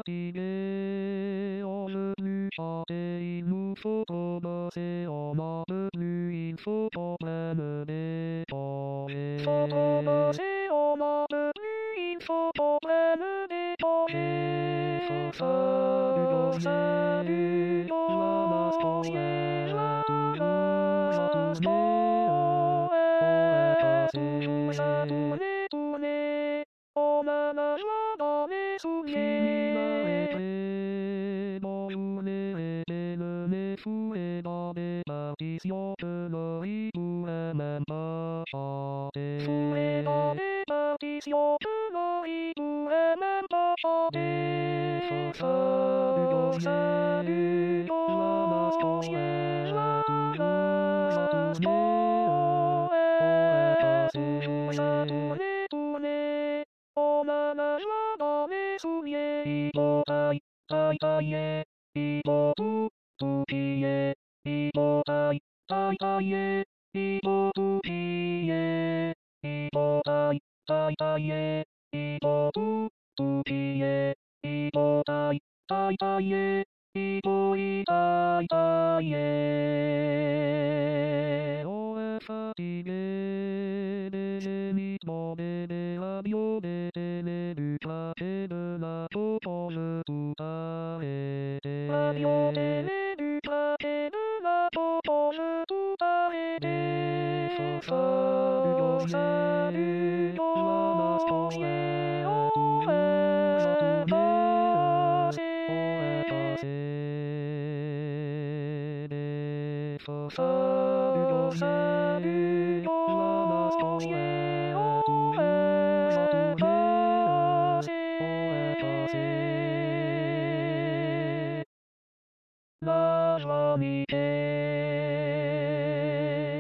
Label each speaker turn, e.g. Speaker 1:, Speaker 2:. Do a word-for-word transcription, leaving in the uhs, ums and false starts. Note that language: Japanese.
Speaker 1: さひげをぬぬはていぬ外ばせをまぶぬい外べぬでとへ外ばせをまぶぬい外べぬでとへさるどさるどはまとえらまとねおえかせさとねとねおままはだめすげえてもうねえてるねふえだでたきしょくのいぶえめんばしゃでふえだでたきしょくのいぶえめんばしゃでさるどさるどはまとえらまとねおえかせさとねとねおままはだめすげいとたいたいたいえいとぷぷぴえいとたいたいたいえいとぷぴえいとたいたいたいえいとぷぷぴえいとたいたいたいえいといたいたいえおえさひげでへみとでであびょでてねるかけるなととるうたえてあびょでねるかけるなととるうたえてささるどさるどはまとえおえかせおえかせでささるどさるどはまとえおえかせおえかせラジオみて